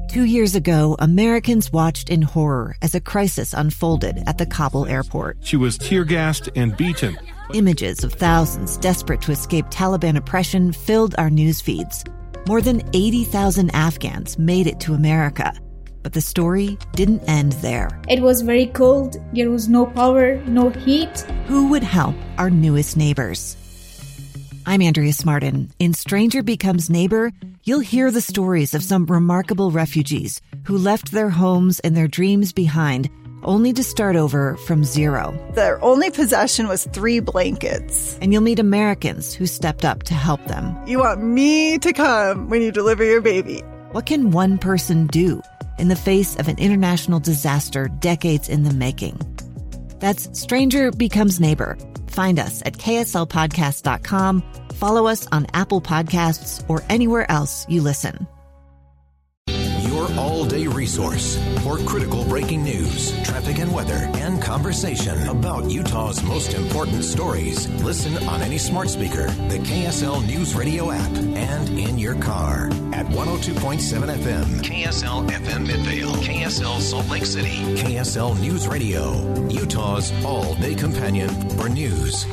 2 years ago, Americans watched in horror as a crisis unfolded at the Kabul airport. She was tear-gassed and beaten. Images of thousands desperate to escape Taliban oppression filled our news feeds. More than 80,000 Afghans made it to America. But the story didn't end there. It was very cold. There was no power, no heat. Who would help our newest neighbors? I'm Andrea Smartin. In Stranger Becomes Neighbor, you'll hear the stories of some remarkable refugees who left their homes and their dreams behind, only to start over from zero. Their only possession was 3 blankets. And you'll meet Americans who stepped up to help them. You want me to come when you deliver your baby. What can one person do in the face of an international disaster decades in the making? That's Stranger Becomes Neighbor. Find us at kslpodcast.com. Follow us on Apple Podcasts or anywhere else you listen. Your all-day resource for critical breaking news, traffic and weather, and conversation about Utah's most important stories. Listen on any smart speaker, the KSL News Radio app, and in your car at 102.7 FM, KSL FM Midvale, KSL Salt Lake City, KSL News Radio, Utah's all-day companion for news.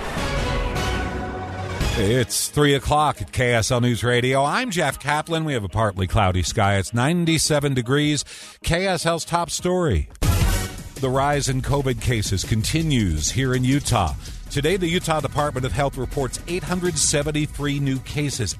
It's 3 o'clock at KSL News Radio. I'm Jeff Kaplan. We have a partly cloudy sky. It's 97 degrees. KSL's top story. The rise in COVID cases continues here in Utah. Today, the Utah Department of Health reports 873 new cases.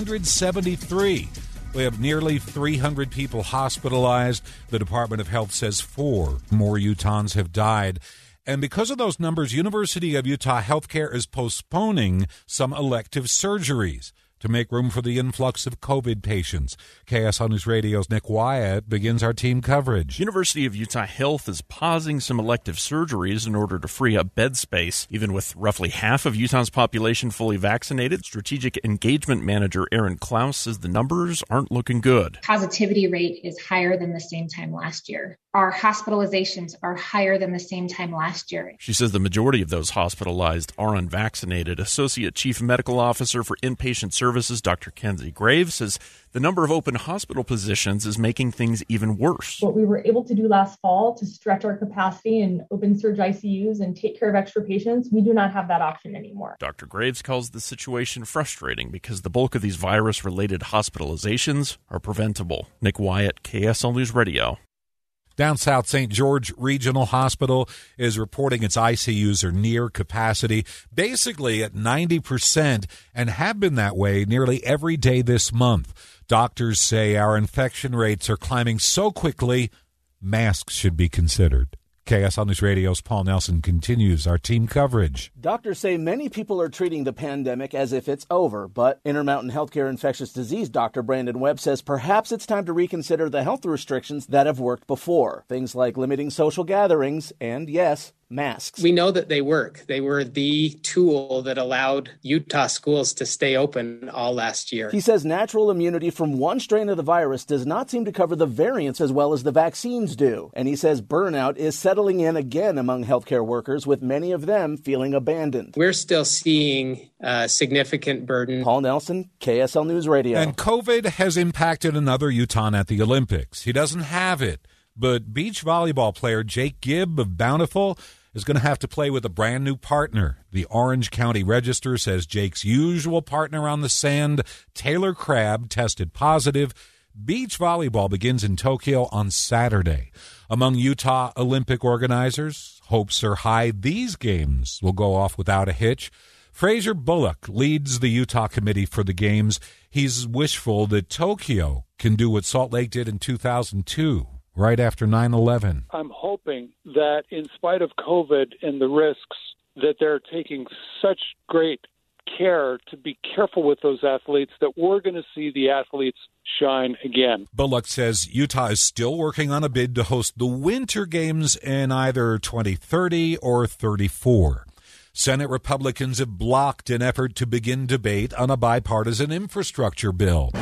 873. We have nearly 300 people hospitalized. The Department of Health says 4 more Utahns have died. And because of those numbers, University of Utah Healthcare is postponing some elective surgeries to make room for the influx of COVID patients. KSL News Radio's Nick Wyatt begins our team coverage. University of Utah Health is pausing some elective surgeries in order to free up bed space. Even with roughly half of Utah's population fully vaccinated, Strategic Engagement Manager Aaron Klaus says the numbers aren't looking good. Positivity rate is higher than the same time last year. Our hospitalizations are higher than the same time last year. She says the majority of those hospitalized are unvaccinated. Associate Chief Medical Officer for Inpatient Services, Dr. Kenzie Graves, says the number of open hospital positions is making things even worse. What we were able to do last fall to stretch our capacity in open surge ICUs and take care of extra patients, we do not have that option anymore. Dr. Graves calls the situation frustrating because the bulk of these virus-related hospitalizations are preventable. Nick Wyatt, KSL News Radio. Down south, St. George Regional Hospital is reporting its ICUs are near capacity, basically at 90%, and have been that way nearly every day this month. Doctors say our infection rates are climbing so quickly, masks should be considered. KSL News Radio's Paul Nelson continues our team coverage. Doctors say many people are treating the pandemic as if it's over, but Intermountain Healthcare infectious disease Dr. Brandon Webb says perhaps it's time to reconsider the health restrictions that have worked before. Things like limiting social gatherings and, yes, masks. We know that they work. They were the tool that allowed Utah schools to stay open all last year. He says natural immunity from one strain of the virus does not seem to cover the variants as well as the vaccines do. And he says burnout is settling in again among healthcare workers, with many of them feeling abandoned. We're still seeing significant burden. Paul Nelson, KSL News Radio. And COVID has impacted another Utahn at the Olympics. He doesn't have it, but beach volleyball player Jake Gibb of Bountiful is going to have to play with a brand new partner. The Orange County Register says Jake's usual partner on the sand, Taylor Crabb, tested positive. Beach volleyball begins in Tokyo on Saturday. Among Utah Olympic organizers, hopes are high these games will go off without a hitch. Fraser Bullock leads the Utah committee for the games. He's wishful that Tokyo can do what Salt Lake did in 2002. Right after 9/11. I'm hoping that in spite of COVID and the risks, that they're taking such great care to be careful with those athletes that we're going to see the athletes shine again. Bullock says Utah is still working on a bid to host the Winter Games in either 2030 or 34. Senate Republicans have blocked an effort to begin debate on a bipartisan infrastructure bill.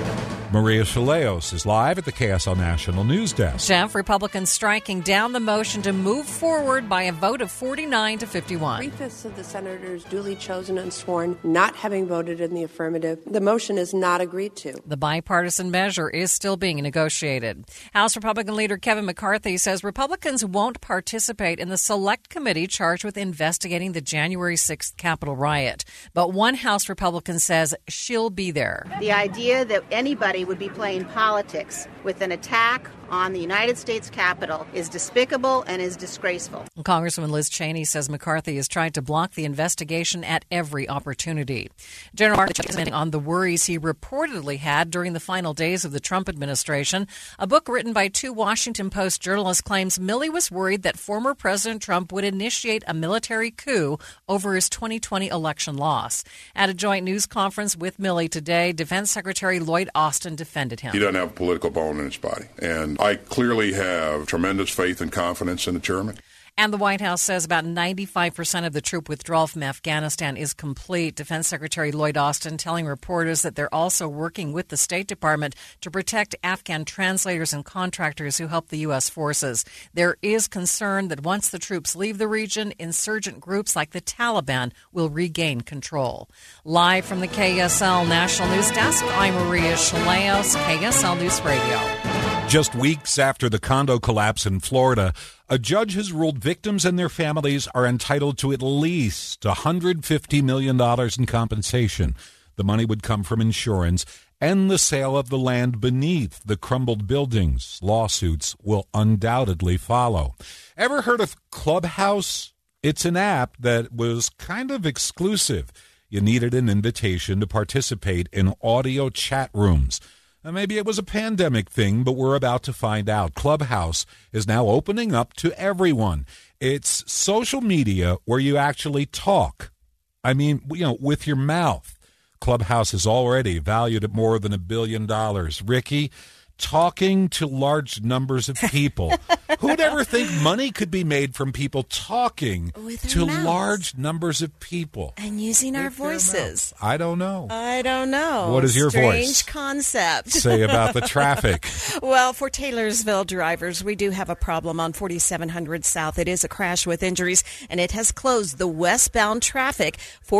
Maria Chaleos is live at the KSL National News Desk. Jeff, Republicans striking down the motion to move forward by a vote of 49 to 51. 3/5 of the senators duly chosen and sworn not having voted in the affirmative. The motion is not agreed to. The bipartisan measure is still being negotiated. House Republican leader Kevin McCarthy says Republicans won't participate in the select committee charged with investigating the January 6th Capitol riot. But one House Republican says she'll be there. The idea that anybody would be playing politics with an attack on the United States Capitol is despicable and is disgraceful. Congresswoman Liz Cheney says McCarthy has tried to block the investigation at every opportunity. General Mark is commenting on the worries he reportedly had during the final days of the Trump administration. A book written by two Washington Post journalists claims Milley was worried that former President Trump would initiate a military coup over his 2020 election loss. At a joint news conference with Milley today, Defense Secretary Lloyd Austin defended him. He doesn't have a political bone in his body, and I clearly have tremendous faith and confidence in the chairman. And the White House says about 95% of the troop withdrawal from Afghanistan is complete. Defense Secretary Lloyd Austin telling reporters that they're also working with the State Department to protect Afghan translators and contractors who help the U.S. forces. There is concern that once the troops leave the region, insurgent groups like the Taliban will regain control. Live from the KSL National News Desk, I'm Maria Chaleos, KSL News Radio. Just weeks after the condo collapse in Florida, a judge has ruled victims and their families are entitled to at least $150 million in compensation. The money would come from insurance and the sale of the land beneath the crumbled buildings. Lawsuits will undoubtedly follow. Ever heard of Clubhouse? It's an app that was kind of exclusive. You needed an invitation to participate in audio chat rooms. Maybe it was a pandemic thing, but we're about to find out. Clubhouse is now opening up to everyone. It's social media where you actually talk. I mean, with your mouth. Clubhouse is already valued at more than $1 billion. Ricky, talking to large numbers of people. Who'd ever think money could be made from people talking to large numbers of people? And using our voices. I don't know. What is your voice? Strange concept. Say about the traffic. Well, for Taylorsville drivers, we do have a problem on 4700 South. It is a crash with injuries, and it has closed the westbound traffic,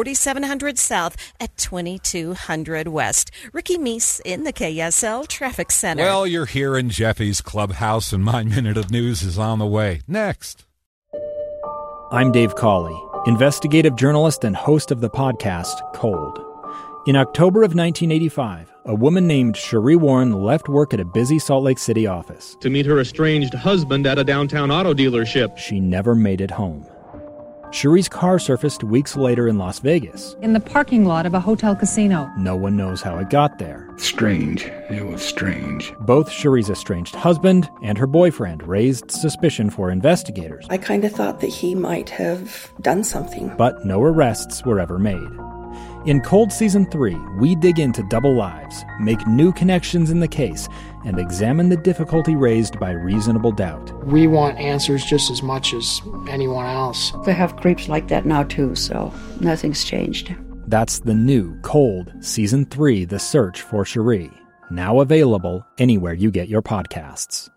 4700 South at 2200 West. Ricky Meese in the KSL Traffic Center. Well, you're here in Jeffy's Clubhouse, and my Minute of News is on the way. Next. I'm Dave Cawley, investigative journalist and host of the podcast Cold. In October of 1985, a woman named Cherie Warren left work at a busy Salt Lake City office to meet her estranged husband at a downtown auto dealership. She never made it home. Cherie's car surfaced weeks later in Las Vegas. In the parking lot of a hotel casino. No one knows how it got there. Strange. It was strange. Both Cherie's estranged husband and her boyfriend raised suspicion for investigators. I kind of thought that he might have done something. But no arrests were ever made. In Cold Season 3, we dig into double lives, make new connections in the case, and examine the difficulty raised by reasonable doubt. We want answers just as much as anyone else. They have creeps like that now too, so nothing's changed. That's the new Cold Season 3, The Search for Cherie. Now available anywhere you get your podcasts.